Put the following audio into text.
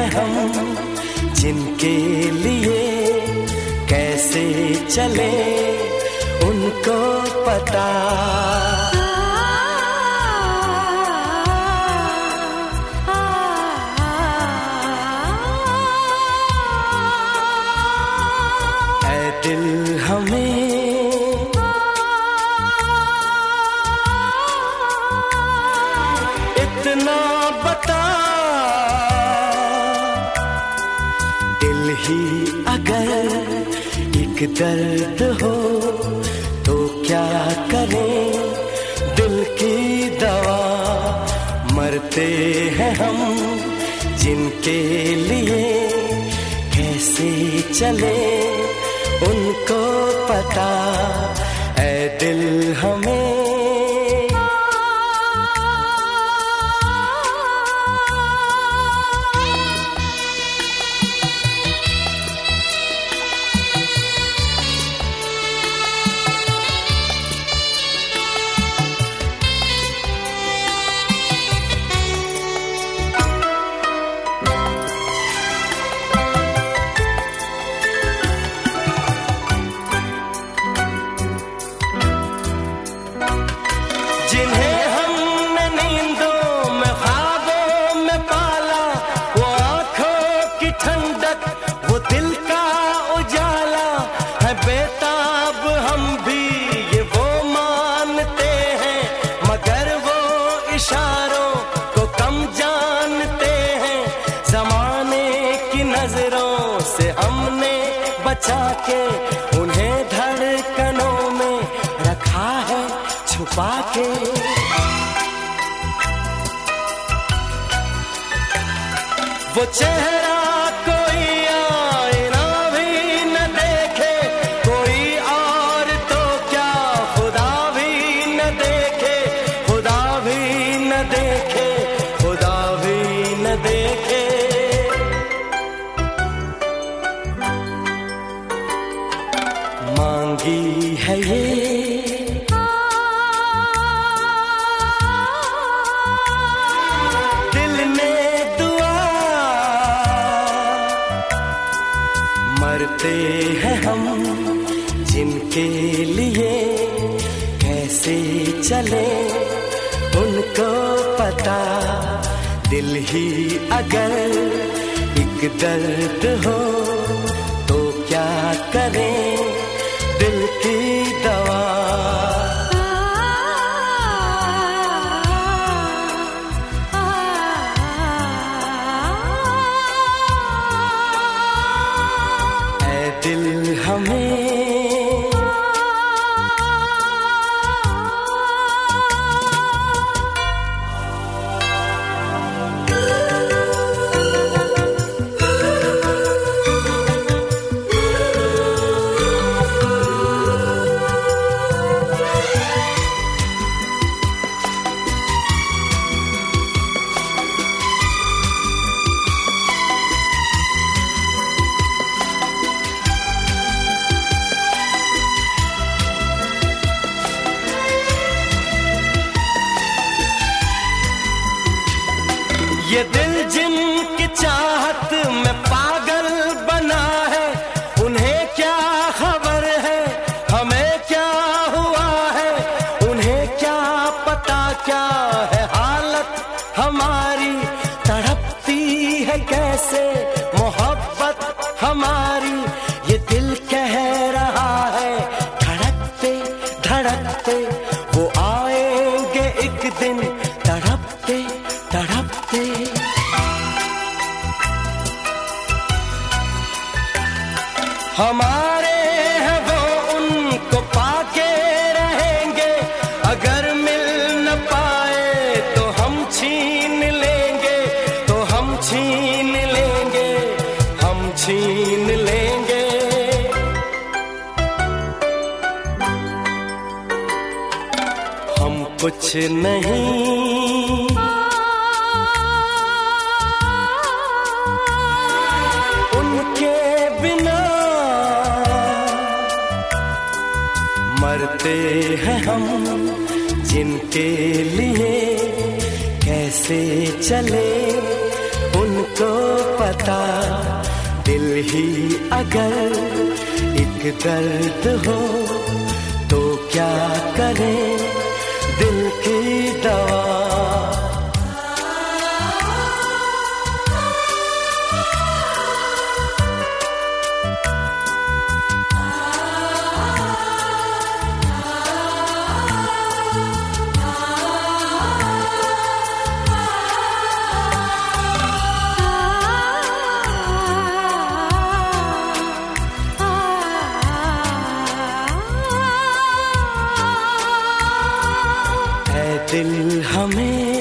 हैं हम, जिनके लिए कैसे चले उनको पता। ऐ दिल हमें इतना बता, दिल ही अगर एक दर्द हो तो क्या करें दिल की दवा। मरते हैं हम, जिनके लिए कैसे चले उनको पता। ऐ दिल हमें जिन्हें हमने नींदों में ख्वाबों में पाला, वो आँखों की ठंडक वो दिल का उजाला है बेताब। हम भी ये वो मानते हैं, मगर वो इशारों को कम जानते हैं। ज़माने की नजरों से हमने बचा के उन्हें धड़कनों में रखा है छुपा के। वो चेहरा कोई आईना भी न देखे, कोई और तो क्या खुदा भी न देखे, खुदा भी न देखे, खुदा भी न देखे। मांगी है ये मरते हैं हम, जिनके लिए कैसे चले उनको पता। दिल ही अगर एक दर्द हो तो क्या करें दिल की दवा। दिल हमें ये दिल जिनकी चाहत में पागल बना है, उन्हें क्या खबर है हमें क्या हुआ है। उन्हें क्या पता क्या है हालत हमारी, तड़पती है कैसे मोहब्बत हमारी। ये दिल कह रहा है धड़कते धड़कते वो आएंगे एक दिन, तड़पते तड़पते। हमारे हैं वो उनको पाके रहेंगे, अगर मिल न पाए तो हम छीन लेंगे, तो हम छीन लेंगे, हम छीन लेंगे। हम कुछ नहीं मरते हैं हम, जिनके लिए कैसे चले उनको पता। बता, दिल ही अगर एक दर्द हो तो क्या करे दिल की दवा। दिल हमें